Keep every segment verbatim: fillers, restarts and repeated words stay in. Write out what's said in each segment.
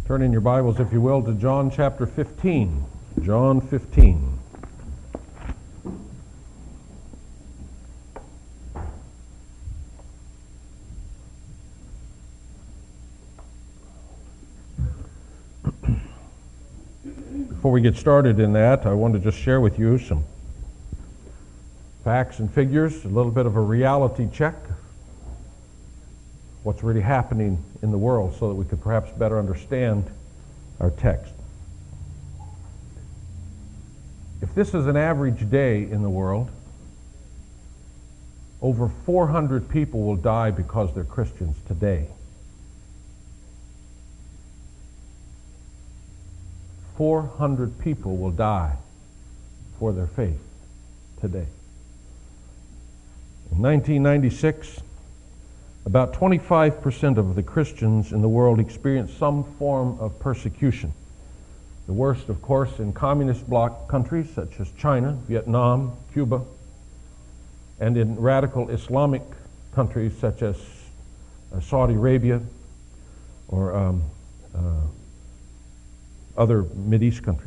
Turn in your Bibles, if you will, to John chapter fifteen. John fifteen. Before we get started in that, I want to just share with you some facts and figures, a little bit of a reality check, what's really happening in the world, so that we could perhaps better understand our text. If this is an average day in the world, over four hundred people will die because they're Christians today. four hundred people will die for their faith today. In nineteen ninety-six, about twenty-five percent of the Christians in the world experienced some form of persecution. The worst, of course, in communist bloc countries such as China, Vietnam, Cuba, and in radical Islamic countries such as uh, Saudi Arabia or um, uh, other Mideast countries.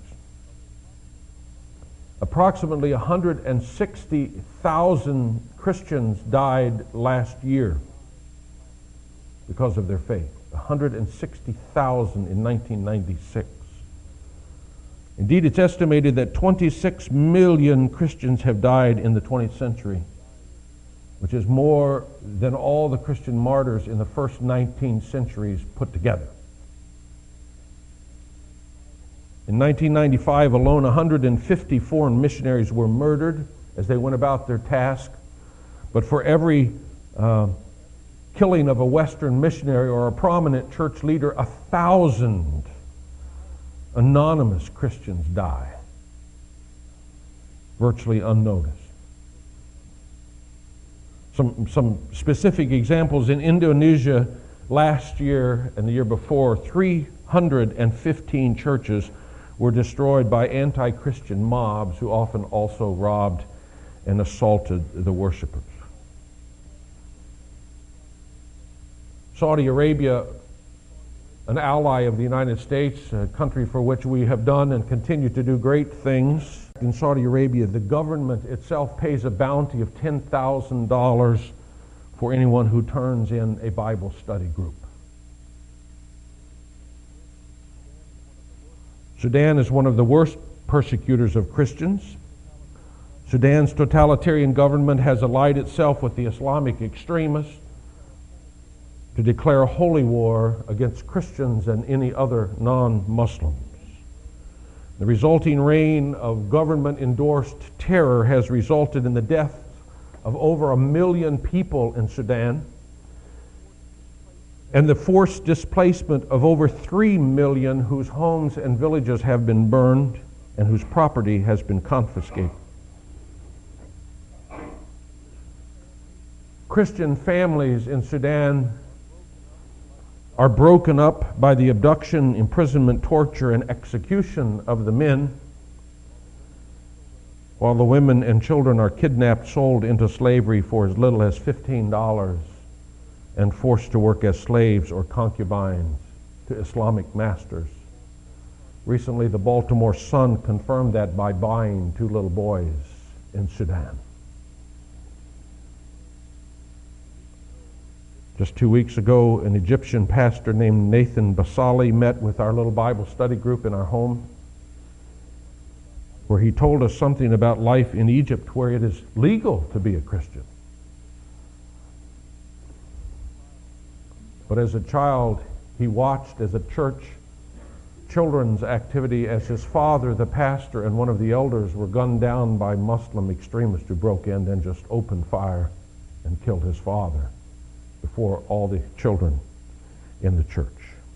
Approximately one hundred sixty thousand Christians died last year because of their faith. one hundred sixty thousand in nineteen ninety-six. Indeed, it's estimated that twenty-six million Christians have died in the twentieth century, which is more than all the Christian martyrs in the first nineteen centuries put together. In nineteen ninety-five alone, one hundred fifty foreign missionaries were murdered as they went about their task. But for every uh, killing of a Western missionary or a prominent church leader, a thousand anonymous Christians die, virtually unnoticed. Some, some specific examples: in Indonesia last year and the year before, three hundred fifteen churches were destroyed by anti-Christian mobs who often also robbed and assaulted the worshipers. Saudi Arabia, an ally of the United States, a country for which we have done and continue to do great things. In Saudi Arabia, the government itself pays a bounty of ten thousand dollars for anyone who turns in a Bible study group. Sudan is one of the worst persecutors of Christians. Sudan's totalitarian government has allied itself with the Islamic extremists to declare a holy war against Christians and any other non-Muslims. The resulting reign of government-endorsed terror has resulted in the death of over a million people in Sudan and the forced displacement of over three million whose homes and villages have been burned and whose property has been confiscated. Christian families in Sudan are broken up by the abduction, imprisonment, torture, and execution of the men, while the women and children are kidnapped, sold into slavery for as little as fifteen dollars, and forced to work as slaves or concubines to Islamic masters. Recently, the Baltimore Sun confirmed that by buying two little boys in Sudan. Just two weeks ago, an Egyptian pastor named Nathan Basali met with our little Bible study group in our home, where he told us something about life in Egypt, where it is legal to be a Christian. But as a child, he watched as a church children's activity as his father, the pastor, and one of the elders were gunned down by Muslim extremists who broke in and just opened fire and killed his father before all the children in the church.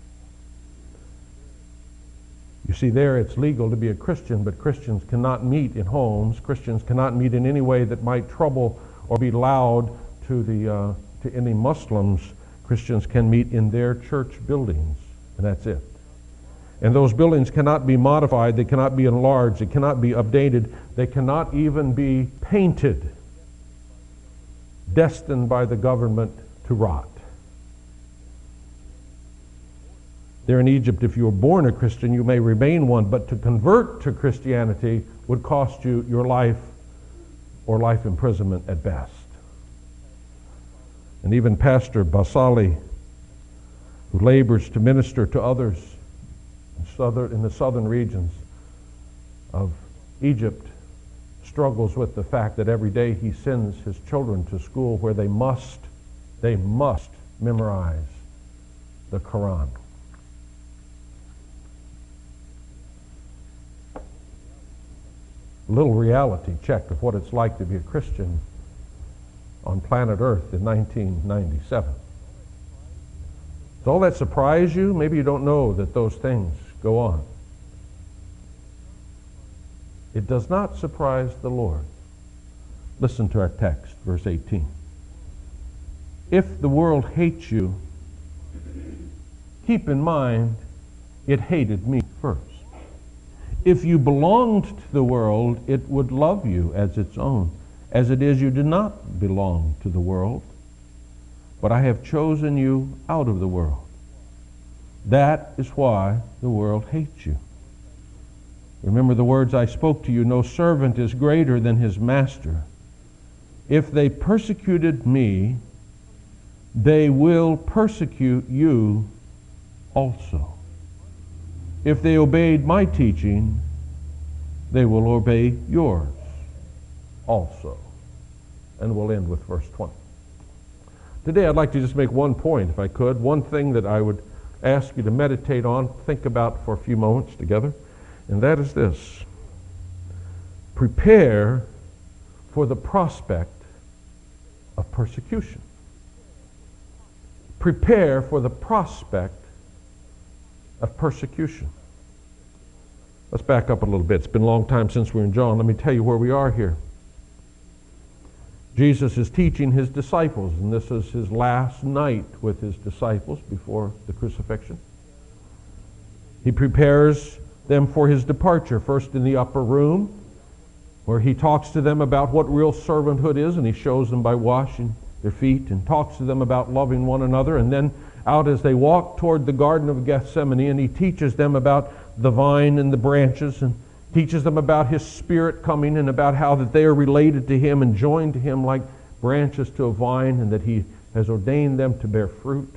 You see, there it's legal to be a Christian, but Christians cannot meet in homes. Christians cannot meet in any way that might trouble or be loud to the uh, to any Muslims. Christians can meet in their church buildings, and that's it. And those buildings cannot be modified, they cannot be enlarged, they cannot be updated, they cannot even be painted, destined by the government to rot. There in Egypt, if you were born a Christian, you may remain one, but to convert to Christianity would cost you your life or life imprisonment at best. And even Pastor Basali, who labors to minister to others in, southern, in the southern regions of Egypt, struggles with the fact that every day he sends his children to school where they must, they must memorize the Quran. A little reality check of what it's like to be a Christian on planet Earth in nineteen ninety-seven. Does all that surprise you? Maybe you don't know that those things go on. It does not surprise the Lord. Listen to our text, verse eighteen. If the world hates you, keep in mind it hated me first. If you belonged to the world, it would love you as its own. As it is, you do not belong to the world, but I have chosen you out of the world. That is why the world hates you. Remember the words I spoke to you, no servant is greater than his master. If they persecuted me, they will persecute you also. If they obeyed my teaching, they will obey yours also. And we'll end with verse twenty. Today I'd like to just make one point, if I could, one thing that I would ask you to meditate on, think about for a few moments together. And that is this: prepare for the prospect of persecution. Prepare for the prospect of persecution. Let's back up a little bit. It's been a long time since we were in John. Let me tell you where we are here. Jesus is teaching his disciples, and this is his last night with his disciples before the crucifixion. He prepares them for his departure, first in the upper room, where he talks to them about what real servanthood is, and he shows them by washing their feet, and talks to them about loving one another, and then out as they walk toward the Garden of Gethsemane, and he teaches them about the vine and the branches, and teaches them about his Spirit coming, and about how that they are related to him and joined to him like branches to a vine, and that he has ordained them to bear fruit,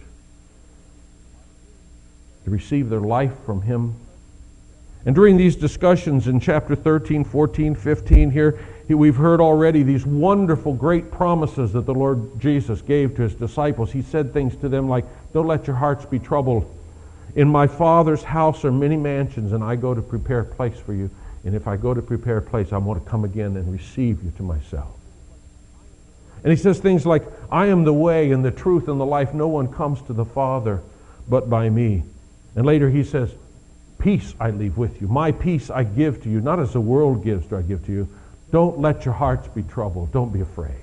to receive their life from him. And during these discussions in chapter thirteen, fourteen, fifteen here, we've heard already these wonderful, great promises that the Lord Jesus gave to his disciples. He said things to them like, don't let your hearts be troubled. In my Father's house are many mansions, and I go to prepare a place for you. And if I go to prepare a place, I want to come again and receive you to myself. And he says things like, I am the way and the truth and the life. No one comes to the Father but by me. And later he says, peace I leave with you. My peace I give to you. Not as the world gives do I give to you. Don't let your hearts be troubled. Don't be afraid.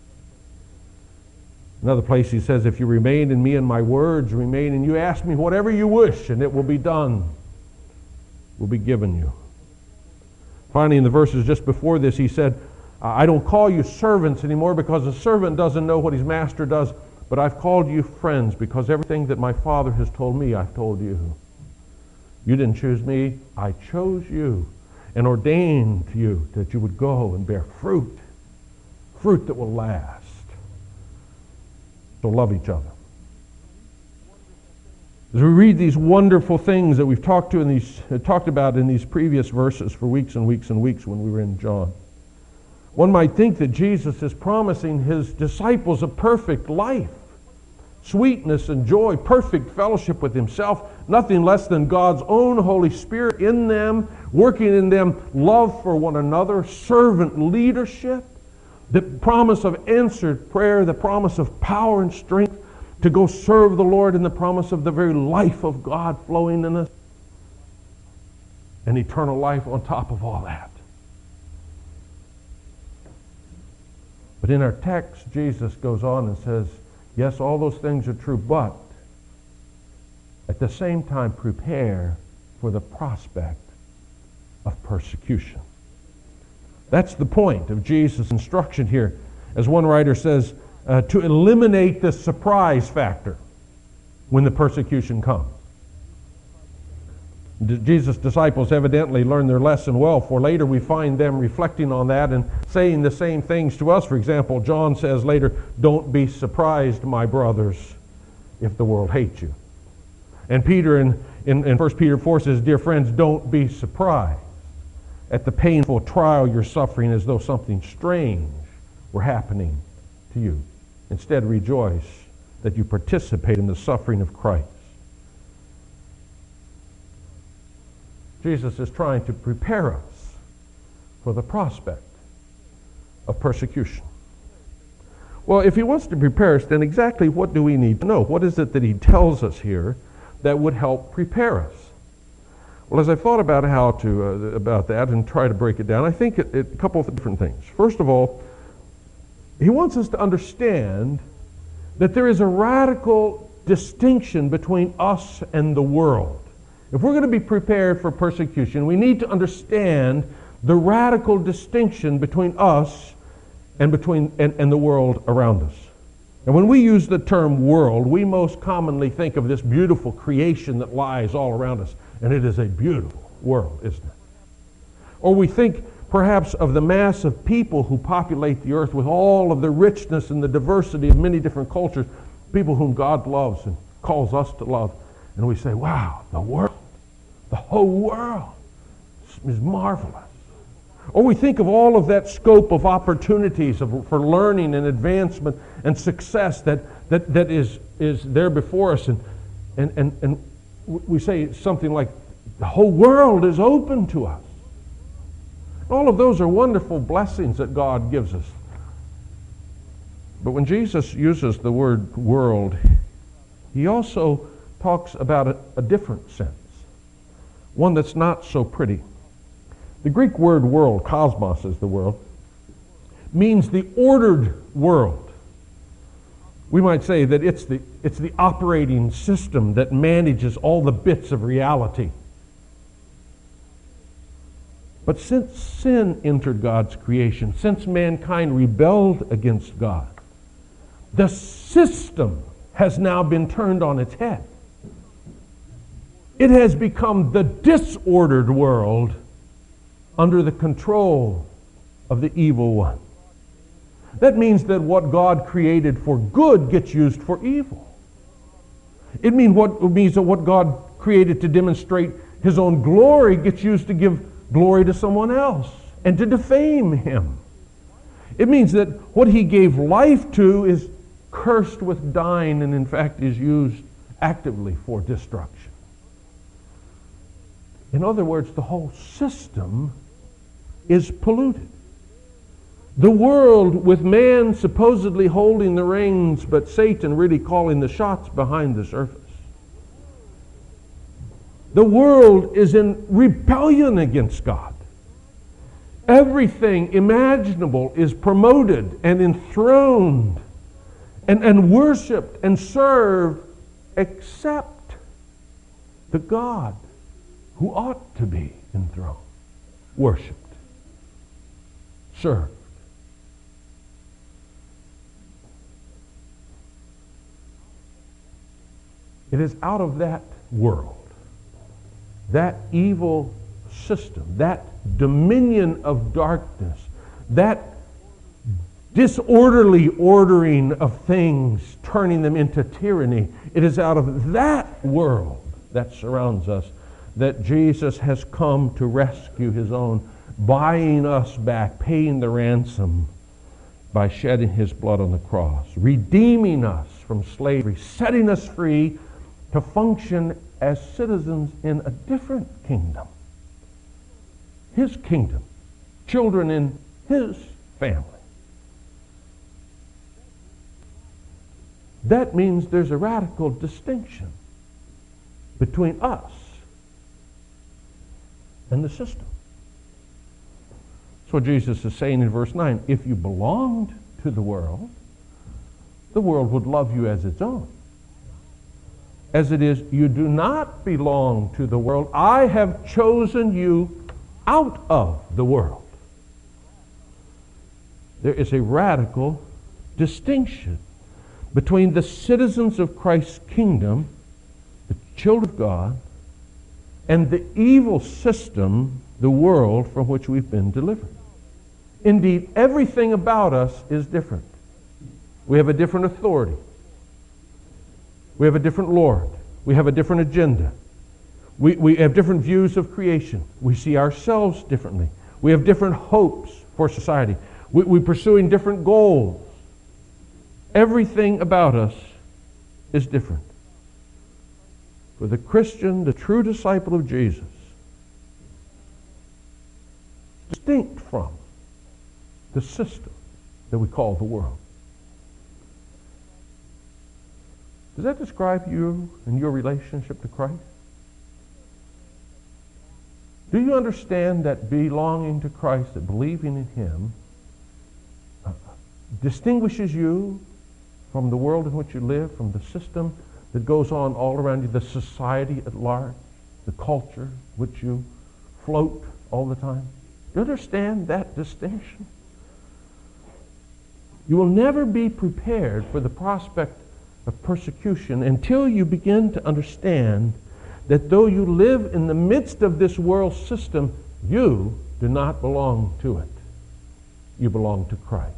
Another place he says, if you remain in me and my words remain in you, ask me whatever you wish and it will be done, will be given you. Finally, in the verses just before this, he said, I don't call you servants anymore because a servant doesn't know what his master does, but I've called you friends because everything that my Father has told me, I've told you. You didn't choose me, I chose you and ordained you that you would go and bear fruit, fruit that will last. So love each other. As we read these wonderful things that we've talked to in these uh, talked about in these previous verses for weeks and weeks and weeks when we were in John, one might think that Jesus is promising his disciples a perfect life, sweetness and joy, perfect fellowship with himself, nothing less than God's own Holy Spirit in them, working in them love for one another, servant leadership, the promise of answered prayer, the promise of power and strength to go serve the Lord, and the promise of the very life of God flowing in us, and eternal life on top of all that. But in our text, Jesus goes on and says, yes, all those things are true, but at the same time, prepare for the prospect of persecution. That's the point of Jesus' instruction here. As one writer says, uh, to eliminate the surprise factor when the persecution comes. D- Jesus' disciples evidently learned their lesson well, for later we find them reflecting on that and saying the same things to us. For example, John says later, "Don't be surprised, my brothers, if the world hates you." And Peter in, in, in First Peter four says, "Dear friends, don't be surprised at the painful trial you're suffering as though something strange were happening to you. Instead, rejoice that you participate in the suffering of Christ." Jesus is trying to prepare us for the prospect of persecution. Well, if he wants to prepare us, then exactly what do we need to know? What is it that he tells us here that would help prepare us? Well, as I thought about how to uh, about that and try to break it down, I think it, it, a couple of different things. First of all, he wants us to understand that there is a radical distinction between us and the world. If we're going to be prepared for persecution, we need to understand the radical distinction between us and between and, and the world around us. And when we use the term world, we most commonly think of this beautiful creation that lies all around us. And it is a beautiful world, isn't it? Or we think perhaps of the mass of people who populate the earth with all of the richness and the diversity of many different cultures, people whom God loves and calls us to love. And we say, wow, the world, the whole world is marvelous. Or we think of all of that scope of opportunities of, for learning and advancement and success that, that, that is, is there before us. And, and, and, and we say something like, the whole world is open to us. All of those are wonderful blessings that God gives us. But when Jesus uses the word world, he also talks about a, a different sense, one that's not so pretty. The Greek word world, cosmos is the word, means the ordered world. We might say that it's the, it's the operating system that manages all the bits of reality. But since sin entered God's creation, since mankind rebelled against God, the system has now been turned on its head. It has become the disordered world under the control of the evil one. That means that what God created for good gets used for evil. It means what it means that what God created to demonstrate his own glory gets used to give glory to someone else and to defame him. It means that what he gave life to is cursed with dying and in fact is used actively for destruction. In other words, the whole system is polluted. The world, with man supposedly holding the reins, but Satan really calling the shots behind the surface. The world is in rebellion against God. Everything imaginable is promoted and enthroned and, and worshipped and served except the God who ought to be enthroned, worshipped, served. It is out of that world, that evil system, that dominion of darkness, that disorderly ordering of things, turning them into tyranny. It is out of that world that surrounds us that Jesus has come to rescue his own, buying us back, paying the ransom by shedding his blood on the cross, redeeming us from slavery, setting us free to function as citizens in a different kingdom. His kingdom. Children in his family. That means there's a radical distinction between us and the system. That's what Jesus is saying in verse nine. If you belonged to the world, the world would love you as its own. As it is, you do not belong to the world. I have chosen you out of the world. There is a radical distinction between the citizens of Christ's kingdom, the children of God, and the evil system, the world from which we've been delivered. Indeed, everything about us is different. We have a different authority. We have a different Lord. We have a different agenda. We, we have different views of creation. We see ourselves differently. We have different hopes for society. We, we're pursuing different goals. Everything about us is different. For the Christian, the true disciple of Jesus, distinct from the system that we call the world. Does that describe you and your relationship to Christ? Do you understand that belonging to Christ, that believing in Him, uh, distinguishes you from the world in which you live, from the system that goes on all around you, the society at large, the culture which you float all the time? Do you understand that distinction? You will never be prepared for the prospect of persecution until you begin to understand that though you live in the midst of this world system, you do not belong to it. You belong to Christ.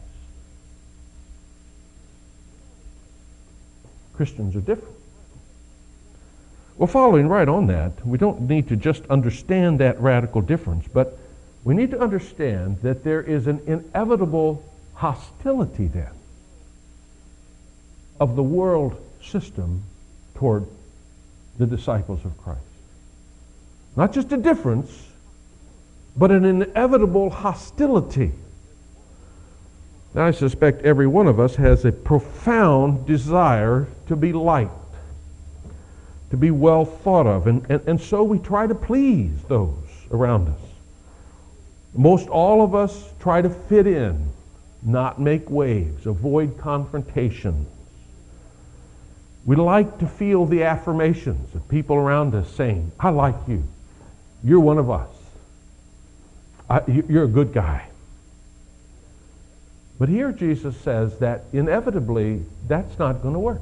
Christians are different. Well, following right on that, we don't need to just understand that radical difference, but we need to understand that there is an inevitable hostility then of the world system toward the disciples of Christ. Not just a difference, but an inevitable hostility. Now, I suspect every one of us has a profound desire to be liked, to be well thought of, and, and, and so we try to please those around us. Most all of us try to fit in, not make waves, avoid confrontations. We like to feel the affirmations of people around us saying, I like you. You're one of us. I, you're a good guy. But here Jesus says that inevitably that's not going to work.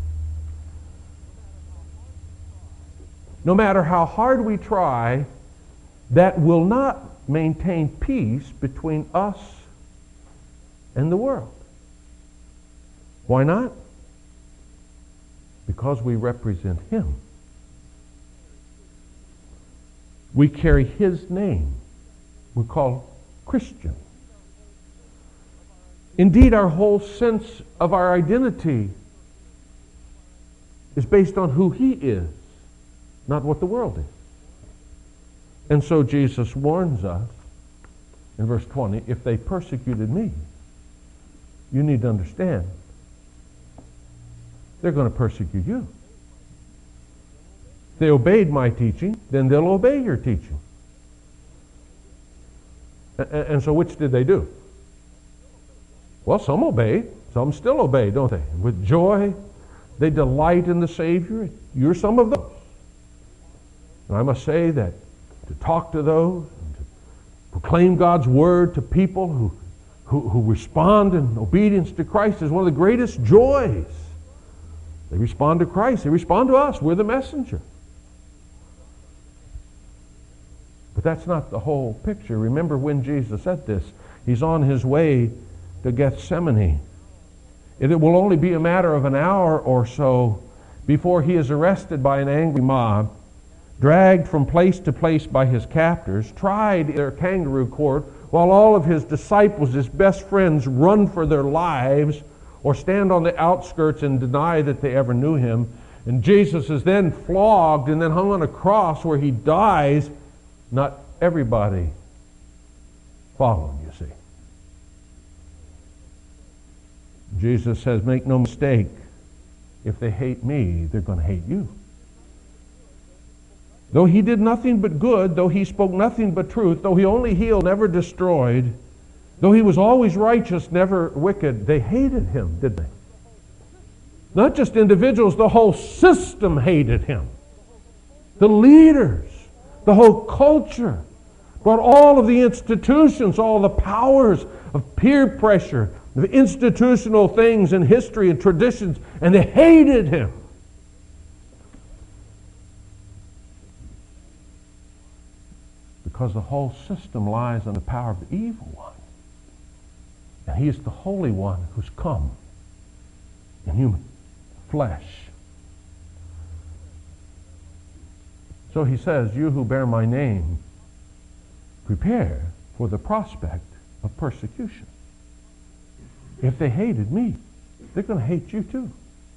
No matter how hard we try, that will not maintain peace between us and the world. Why not? Because we represent Him. We carry His name. We're called Christian. Indeed, our whole sense of our identity is based on who He is, not what the world is. And so Jesus warns us in verse twenty, if they persecuted me, you need to understand, they're going to persecute you. If they obeyed my teaching, then they'll obey your teaching. And, and so which did they do? Well, some obey, some still obey, don't they? With joy, they delight in the Savior. You're some of those. And I must say that to talk to those, and to proclaim God's Word to people who, who, who respond in obedience to Christ is one of the greatest joys. They respond to Christ. They respond to us. We're the messenger. But that's not the whole picture. Remember when Jesus said this, He's on His way to Gethsemane. It will only be a matter of an hour or so before He is arrested by an angry mob, dragged from place to place by His captors, tried in their kangaroo court, while all of His disciples, His best friends, run for their lives or stand on the outskirts and deny that they ever knew Him. And Jesus is then flogged and then hung on a cross where He dies. Not everybody followed, you see. Jesus says, make no mistake, if they hate me, they're going to hate you. Though He did nothing but good, though He spoke nothing but truth, though He only healed, never destroyed, though He was always righteous, never wicked, they hated Him, didn't they? Not just individuals, the whole system hated Him. The leaders, the whole culture, brought all of the institutions, all the powers of peer pressure, the institutional things in history and traditions, and they hated Him. Because the whole system lies under the power of the evil one. And he is the Holy One who's come in human flesh. So he says, you who bear my name, prepare for the prospect of persecution. If they hated me, they're going to hate you too.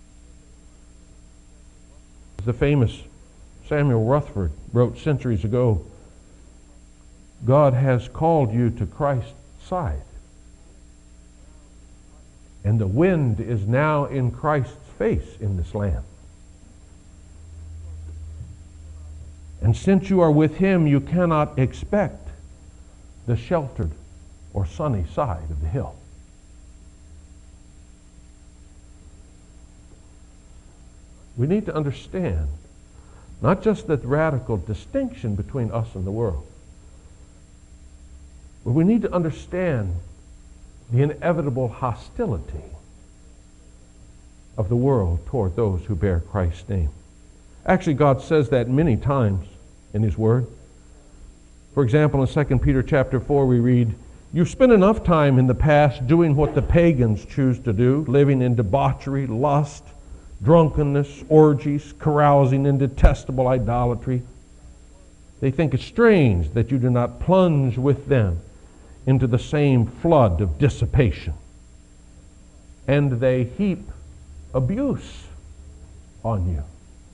The famous Samuel Rutherford wrote centuries ago, God has called you to Christ's side. And the wind is now in Christ's face in this land. And since you are with him, you cannot expect the sheltered or sunny side of the hill. We need to understand not just the radical distinction between us and the world, but we need to understand the inevitable hostility of the world toward those who bear Christ's name. Actually, God says that many times in his word. For example, in Second Peter chapter four, we read, you've spent enough time in the past doing what the pagans choose to do, living in debauchery, lust, drunkenness, orgies, carousing in detestable idolatry. They think it strange that you do not plunge with them into the same flood of dissipation. And they heap abuse on you.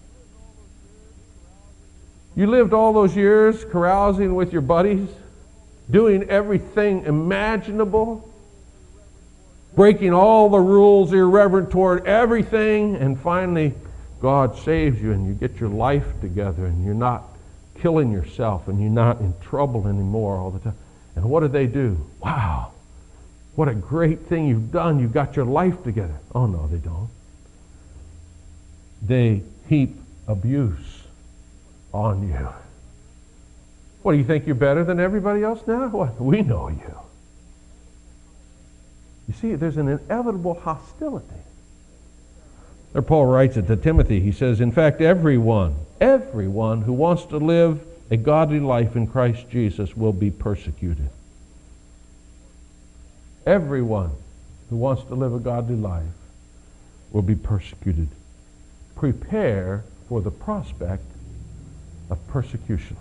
You lived all those years carousing with your buddies, doing everything imaginable, breaking all the rules, irreverent toward everything, and finally God saves you and you get your life together and you're not killing yourself and you're not in trouble anymore all the time. And what do they do? Wow, what a great thing you've done. You've got your life together. Oh no, they don't. They heap abuse on you. What, do you think you're better than everybody else now? What? We know you. You see, there's an inevitable hostility. There Paul writes it to Timothy. He says, in fact, everyone, everyone who wants to live a godly life in Christ Jesus will be persecuted. Everyone who wants to live a godly life will be persecuted. Prepare for the prospect of persecution.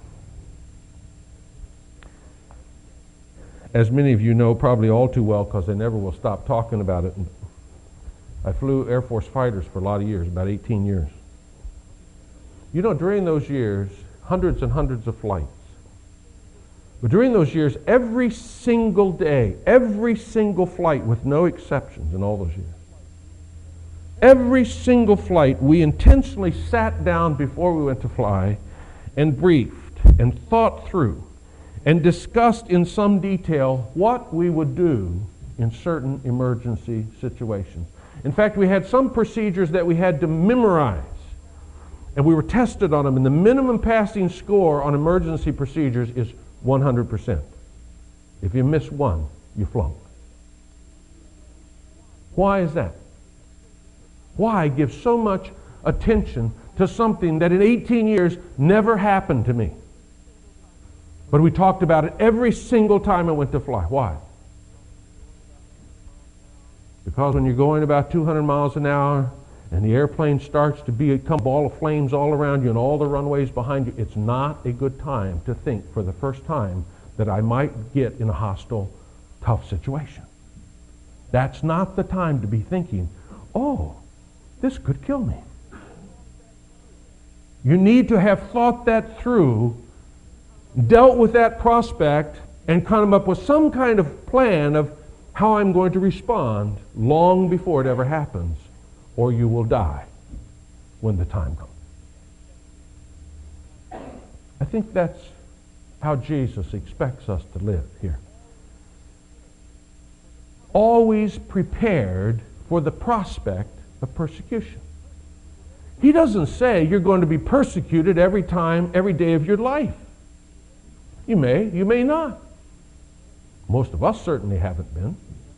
As many of you know probably all too well, because they never will stop talking about it, I flew Air Force fighters for a lot of years, about eighteen years. You know, during those years, hundreds and hundreds of flights. But during those years, every single day, every single flight with no exceptions in all those years, every single flight, we intentionally sat down before we went to fly and briefed and thought through and discussed in some detail what we would do in certain emergency situations. In fact, we had some procedures that we had to memorize, and we were tested on them, and the minimum passing score on emergency procedures is one hundred percent. If you miss one, you flunk. Why is that? Why give so much attention to something that in eighteen years never happened to me? But we talked about it every single time I went to fly. Why? Because when you're going about two hundred miles an hour and the airplane starts to become a ball of flames all around you and all the runways behind you, it's not a good time to think for the first time that I might get in a hostile, tough situation. That's not the time to be thinking, oh, this could kill me. You need to have thought that through, dealt with that prospect, and come up with some kind of plan of how I'm going to respond long before it ever happens, or you will die when the time comes. I think that's how Jesus expects us to live here. Always prepared for the prospect of persecution. He doesn't say you're going to be persecuted every time, every day of your life. You may, you may not. Most of us certainly haven't been.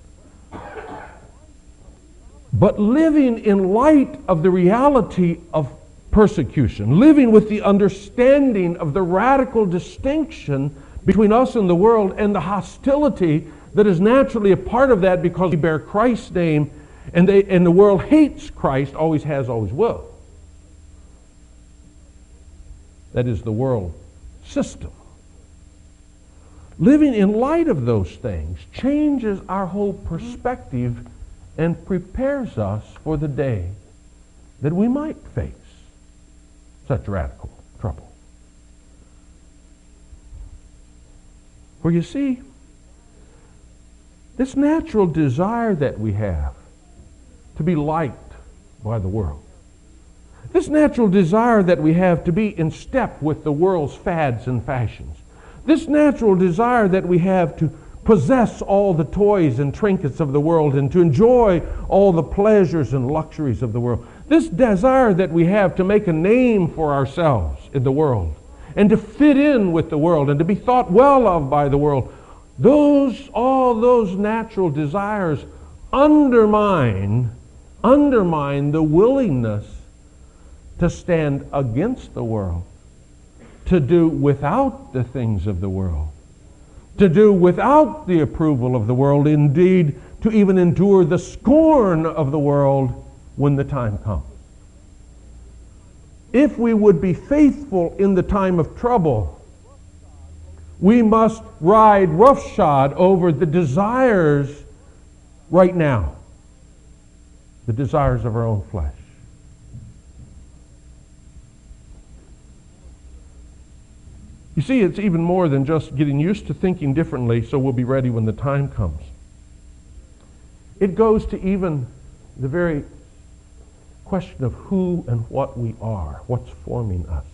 But living in light of the reality of persecution, living with the understanding of the radical distinction between us and the world, and the hostility that is naturally a part of that because we bear Christ's name, and, they, and the world hates Christ, always has, always will. That is the world system. Living in light of those things changes our whole perspective and prepares us for the day that we might face such radical trouble. For you see, this natural desire that we have to be liked by the world, this natural desire that we have to be in step with the world's fads and fashions, this natural desire that we have to possess all the toys and trinkets of the world and to enjoy all the pleasures and luxuries of the world, this desire that we have to make a name for ourselves in the world and to fit in with the world and to be thought well of by the world, those, all those natural desires undermine, undermine the willingness to stand against the world, to do without the things of the world, to do without the approval of the world, indeed, to even endure the scorn of the world when the time comes. If we would be faithful in the time of trouble, we must ride roughshod over the desires right now, the desires of our own flesh. You see, it's even more than just getting used to thinking differently so we'll be ready when the time comes. It goes to even the very question of who and what we are, what's forming us.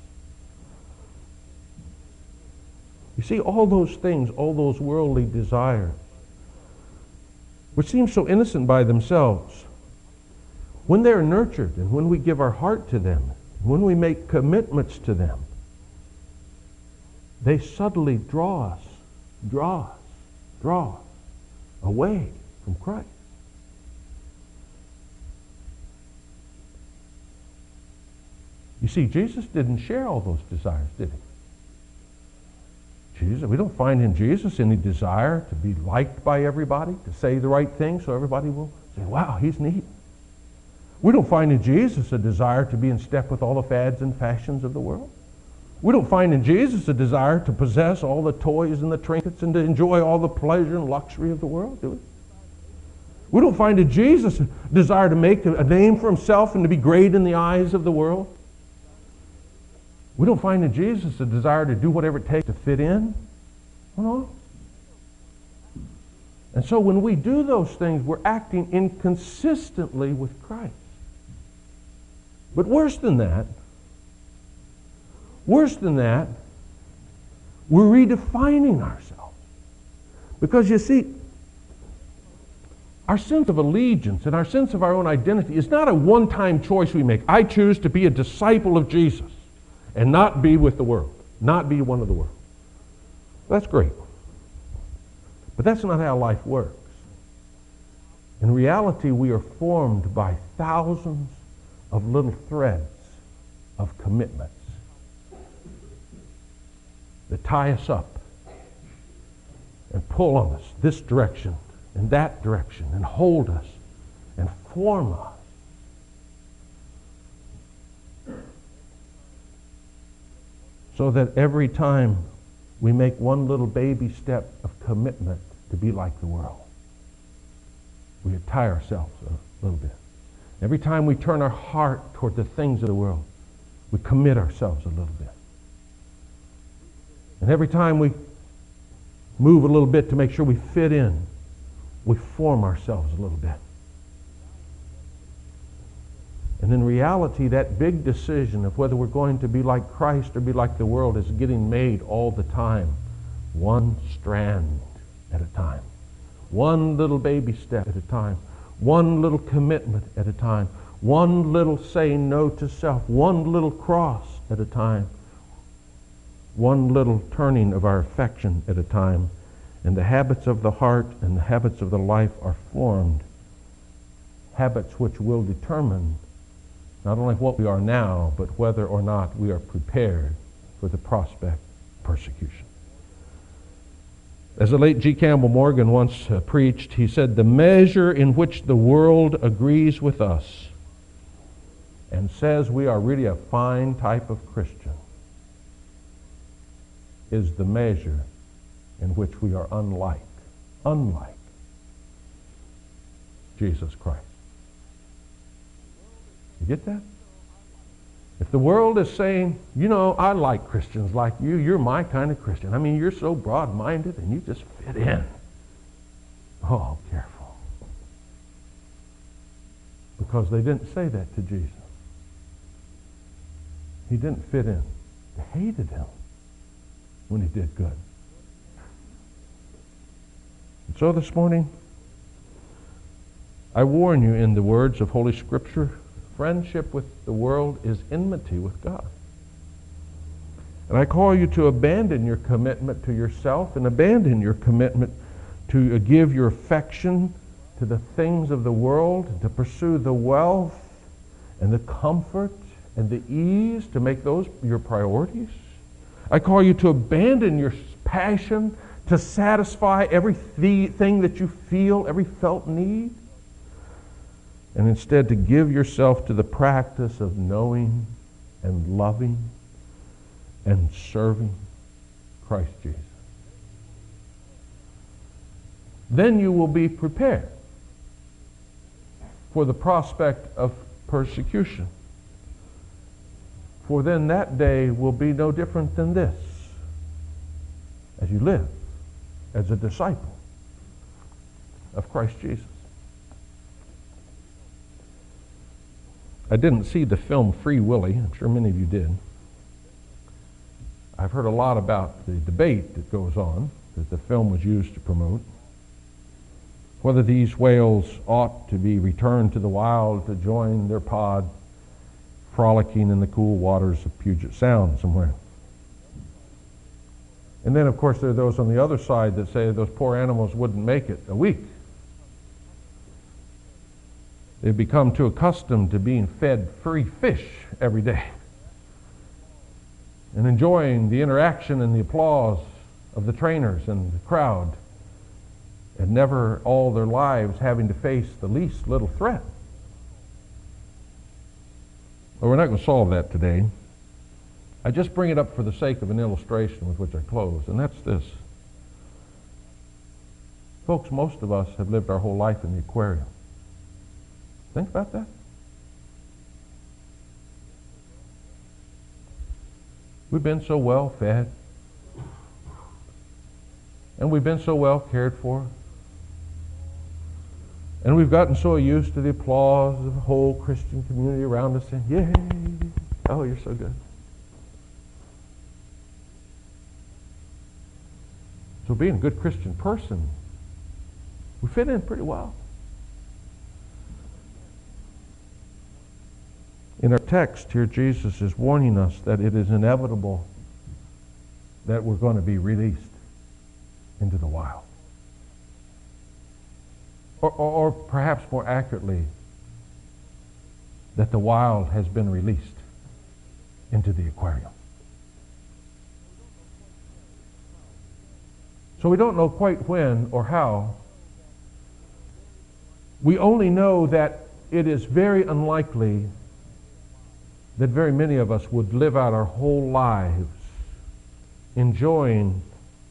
You see, all those things, all those worldly desires, which seem so innocent by themselves, when they're nurtured and when we give our heart to them, when we make commitments to them, they subtly draw us, draw us, draw us away from Christ. You see, Jesus didn't share all those desires, did he? Jesus, we don't find in Jesus any desire to be liked by everybody, to say the right thing so everybody will say, wow, he's neat. We don't find in Jesus a desire to be in step with all the fads and fashions of the world. We don't find in Jesus a desire to possess all the toys and the trinkets and to enjoy all the pleasure and luxury of the world, do we? We don't find in Jesus a desire to make a name for himself and to be great in the eyes of the world. We don't find in Jesus a desire to do whatever it takes to fit in. No. And so when we do those things, we're acting inconsistently with Christ. But worse than that, Worse than that, we're redefining ourselves. Because you see, our sense of allegiance and our sense of our own identity is not a one-time choice we make. I choose to be a disciple of Jesus and not be with the world, not be one of the world. That's great. But that's not how life works. In reality, we are formed by thousands of little threads of commitments that tie us up and pull on us this direction and that direction and hold us and form us. So that every time we make one little baby step of commitment to be like the world, we tie ourselves a little bit. Every time we turn our heart toward the things of the world, we commit ourselves a little bit. And every time we move a little bit to make sure we fit in, we form ourselves a little bit. And in reality, that big decision of whether we're going to be like Christ or be like the world is getting made all the time, one strand at a time, one little baby step at a time, one little commitment at a time, one little saying no to self, one little cross at a time, one little turning of our affection at a time, and the habits of the heart and the habits of the life are formed, habits which will determine not only what we are now, but whether or not we are prepared for the prospect of persecution. As the late G. Campbell Morgan once uh, preached, he said, "The measure in which the world agrees with us and says we are really a fine type of Christian is the measure in which we are unlike, unlike Jesus Christ." You get that? If the world is saying, you know, I like Christians like you, you're my kind of Christian. I mean, you're so broad-minded and you just fit in. Oh, careful. Because they didn't say that to Jesus. He didn't fit in. They hated him when he did good. And so this morning, I warn you in the words of Holy Scripture, friendship with the world is enmity with God. And I call you to abandon your commitment to yourself and abandon your commitment to give your affection to the things of the world, to pursue the wealth and the comfort and the ease, to make those your priorities. I call you to abandon your passion to satisfy everything that you feel, every felt need, and instead to give yourself to the practice of knowing and loving and serving Christ Jesus. Then you will be prepared for the prospect of persecution. For then that day will be no different than this, as you live as a disciple of Christ Jesus. I didn't see the film Free Willy. I'm sure many of you did. I've heard a lot about the debate that goes on that the film was used to promote. Whether these whales ought to be returned to the wild to join their pod frolicking in the cool waters of Puget Sound somewhere. And then, of course, there are those on the other side that say those poor animals wouldn't make it a week. They've become too accustomed to being fed free fish every day and enjoying the interaction and the applause of the trainers and the crowd, and never all their lives having to face the least little threat. But we're not going to solve that today. I just bring it up for the sake of an illustration with which I close, and that's this. Folks, most of us have lived our whole life in the aquarium. Think about that. We've been so well fed, and we've been so well cared for, and we've gotten so used to the applause of the whole Christian community around us saying, "Yay! Oh, you're so good." So being a good Christian person, we fit in pretty well. In our text here, Jesus is warning us that it is inevitable that we're going to be released into the wild. Or, or, or perhaps more accurately, that the wild has been released into the aquarium. So we don't know quite when or how. We only know that it is very unlikely that very many of us would live out our whole lives enjoying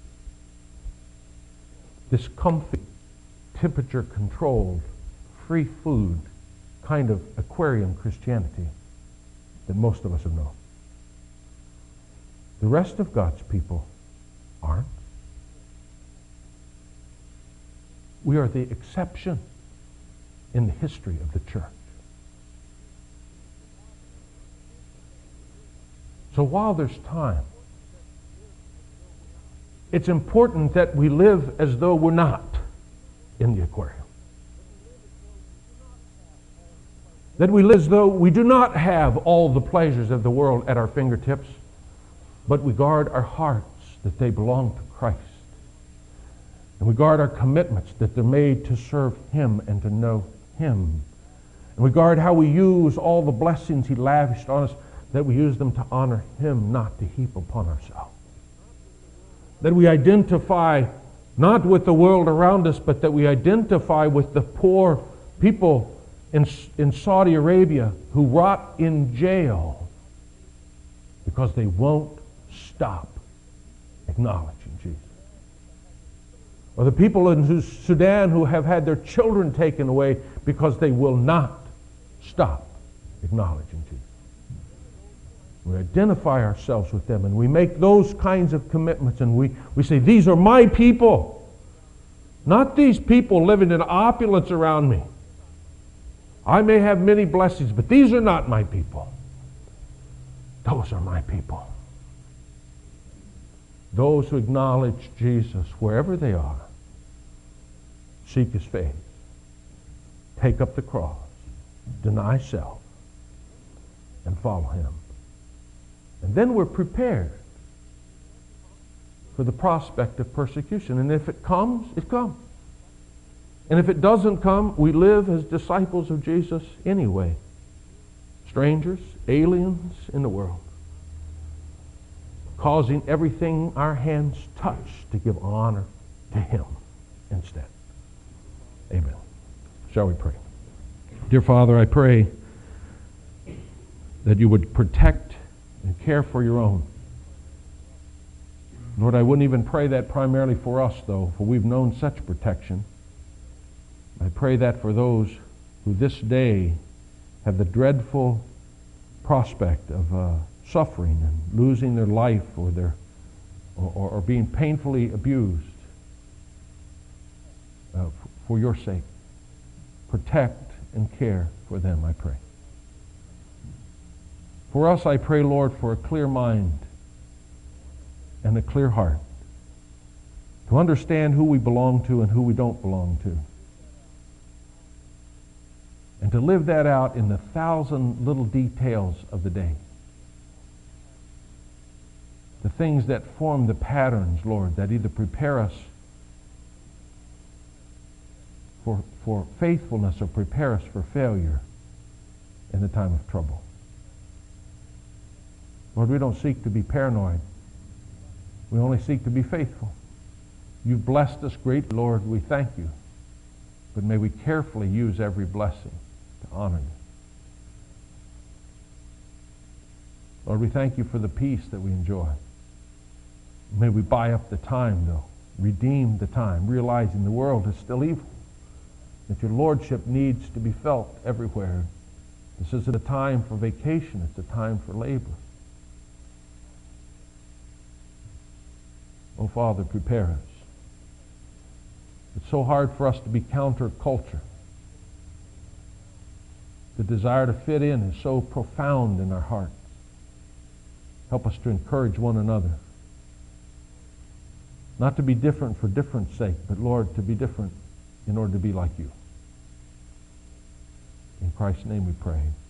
this comfy, temperature-controlled, free food kind of aquarium Christianity that most of us have known. The rest of God's people aren't. We are the exception in the history of the church. So while there's time, it's important that we live as though we're not in the aquarium. That we live as though we do not have all the pleasures of the world at our fingertips, but we guard our hearts that they belong to Christ. And we guard our commitments that they're made to serve Him and to know Him. And we guard how we use all the blessings He lavished on us, that we use them to honor Him, not to heap upon ourselves. That we identify Not with the world around us, but that we identify with the poor people in, in Saudi Arabia who rot in jail because they won't stop acknowledging Jesus. Or the people in Sudan who have had their children taken away because they will not stop acknowledging Jesus. We identify ourselves with them and we make those kinds of commitments, and we, we say, these are my people. Not these people living in opulence around me. I may have many blessings, but these are not my people. Those are my people. Those who acknowledge Jesus wherever they are, seek His face, take up the cross, deny self, and follow Him. And then we're prepared for the prospect of persecution. And if it comes, it comes. And if it doesn't come, we live as disciples of Jesus anyway. Strangers, aliens in the world, causing everything our hands touch to give honor to Him instead. Amen. Shall we pray? Dear Father, I pray that you would protect and care for your own. Lord, I wouldn't even pray that primarily for us, though, for we've known such protection. I pray that for those who this day have the dreadful prospect of uh, suffering and losing their life or, their, or, or, or being painfully abused uh, f- for your sake. Protect and care for them, I pray. For us, I pray, Lord, for a clear mind and a clear heart to understand who we belong to and who we don't belong to. And to live that out in the thousand little details of the day. The things that form the patterns, Lord, that either prepare us for, for faithfulness or prepare us for failure in the time of trouble. Lord, we don't seek to be paranoid. We only seek to be faithful. You've blessed us greatly, Lord. We thank you. But may we carefully use every blessing to honor you. Lord, we thank you for the peace that we enjoy. May we buy up the time, though. Redeem the time, realizing the world is still evil. That your lordship needs to be felt everywhere. This isn't a time for vacation. It's a time for labor. Oh, Father, prepare us. It's so hard for us to be counterculture. The desire to fit in is so profound in our hearts. Help us to encourage one another. Not to be different for difference sake, but Lord, to be different in order to be like you. In Christ's name we pray.